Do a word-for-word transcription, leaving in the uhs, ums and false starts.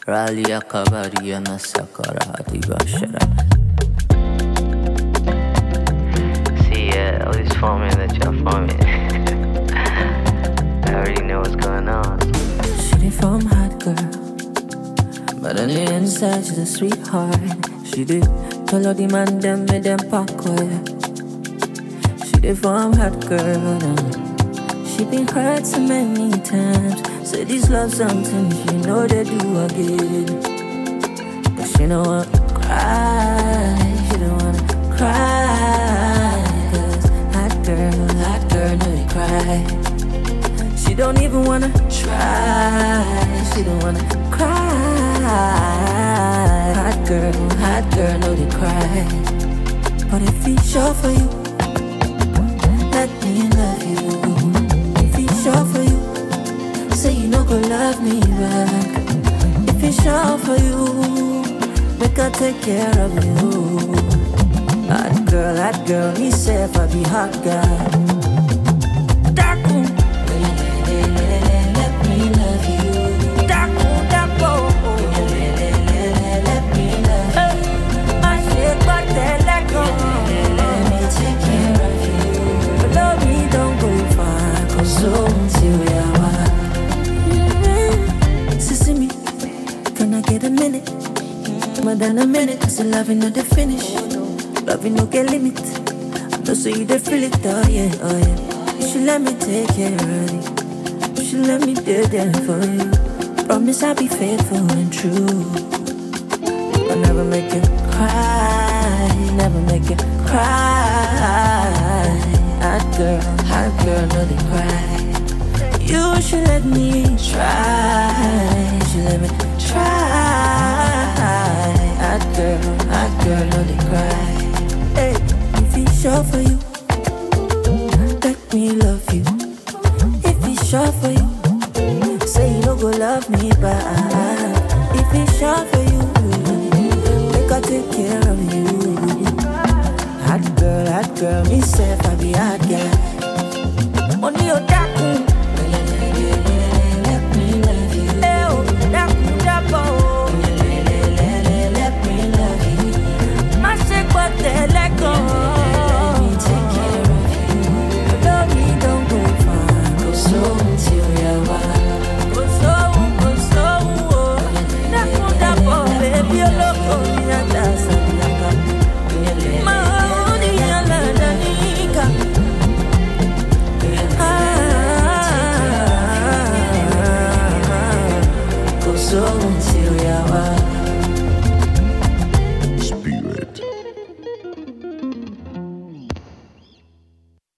Ralia Kabaria Nasakara Hatibashara. See, yeah, all this forming that you're forming. I already know what's going on. She did from hot girl, but on the inside she's a sweetheart. She did tell all the man them made them pack away. She did from hot girl, and she been hurt so many times. Say this love something she know they do again, but she don't want to cry. She don't wanna cry, 'cause hot girl, hot girl know they cry. She don't even wanna try. She don't wanna cry. Hot girl, hot girl know they cry. But if it's sure for you, let me love you. If it's sure for you, say you no go love me back. If it's sure for you, make her take care of you. Hot girl, hot girl, me say if I be hot guy. Dark moon, let me love you. Dark moon, dark moon, let me love you. My shit, but they let go. Let me take care of you. But love me, don't go far, 'cause so until we are one. Sissy me, can I get a minute? More than a minute, 'cause the loving not the finish. Loving no get limit. No say you dey feel it, oh yeah, oh yeah. You should let me take care of it. You should let me do that for you. Promise I'll be faithful and true. I'll never make you cry, never make you cry. Hot girl, hot girl, know they cry. You should let me try. You should let me try. Hot girl, hot girl, know they cry. Hey, if it's sure for you, let me love you. If it's sure for you, say you don't go love me back. If it's sure for you, make her take care of you. Hot girl, hot girl, me say if I be hot girl. Only your dark moon. Let go. Let me take care of you. Love me, don't go far. Go slow until you're wild. Go slow, go slow. Dapo, dapo, baby, you're loco. You're dancing, you're dancing. My honey, you're la-da-nika. Ah, go slow until you're wild.